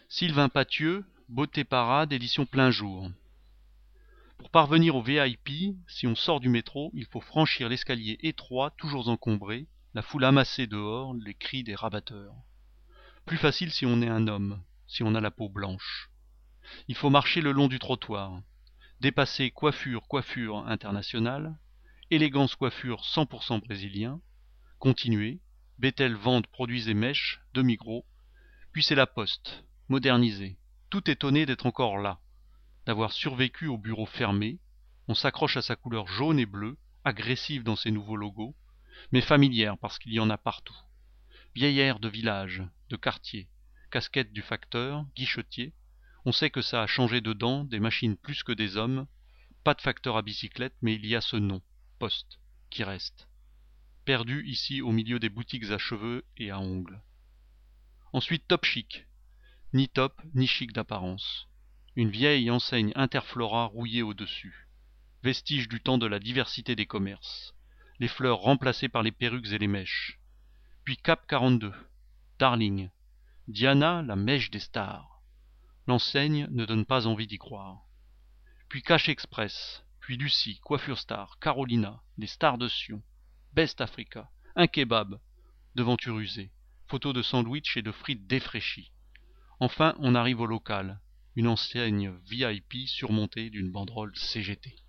Sylvain Pathieu, Beauté Parade, édition plein jour. Pour parvenir au VIP, si on sort du métro, il faut franchir l'escalier étroit, toujours encombré, la foule amassée dehors, les cris des rabatteurs. Plus facile si on est un homme, si on a la peau blanche. Il faut marcher le long du trottoir, dépasser coiffure internationale, élégance coiffure 100% brésilien, continuer, Bethel vente produits et mèches, demi-gros, puis c'est la poste, modernisée, tout étonné d'être encore là, d'avoir survécu au bureau fermé. On s'accroche à sa couleur jaune et bleue, agressive dans ses nouveaux logos, mais familière parce qu'il y en a partout. Vieil air de village, de quartier, casquette du facteur, guichetier. On sait que ça a changé dedans, des machines plus que des hommes. Pas de facteur à bicyclette, mais il y a ce nom, poste, qui reste. Perdu ici au milieu des boutiques à cheveux et à ongles. Ensuite top chic. Ni top, ni chic d'apparence. Une vieille enseigne Interflora rouillée au-dessus. Vestige du temps de la diversité des commerces. Les fleurs remplacées par les perruques et les mèches. Puis Cap 42. Darling. Diana, la mèche des stars. L'enseigne ne donne pas envie d'y croire. Puis Cash Express. Puis Lucie, Coiffure Star, Carolina, les stars de Sion. Best Africa. Un kebab. Devanture usée. Photos de sandwich et de frites défraîchies. Enfin, on arrive au local, une enseigne VIP surmontée d'une banderole CGT.